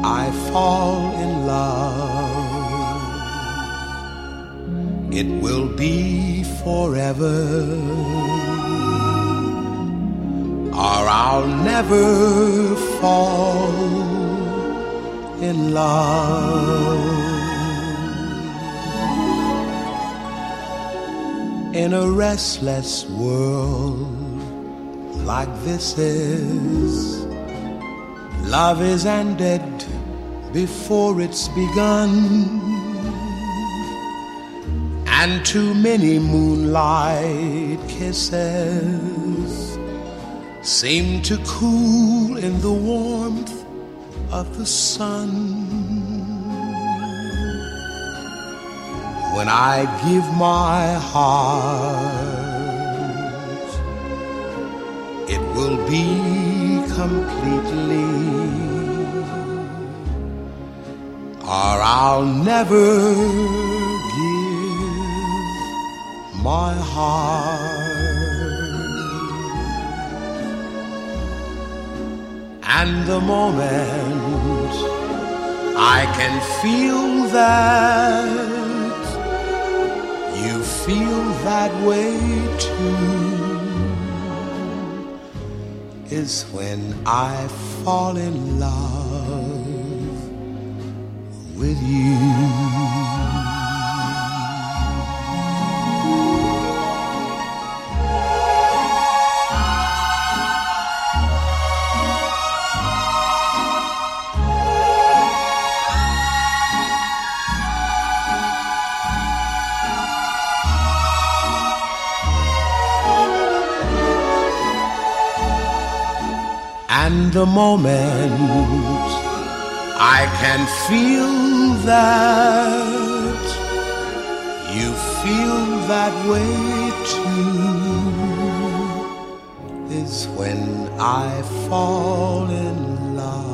I fall in love, it will be forever, or I'll never fall in love. In a restless world like this is, love is ended before it's begun, and too many moonlight kisses seem to cool in the warmth of the sun. When I give my heart, it will be completely, or I'll never give my heart. And the moment I can feel that you feel that way too is when I fall in love with you. And the moment I can feel that you feel that way too is when I fall in love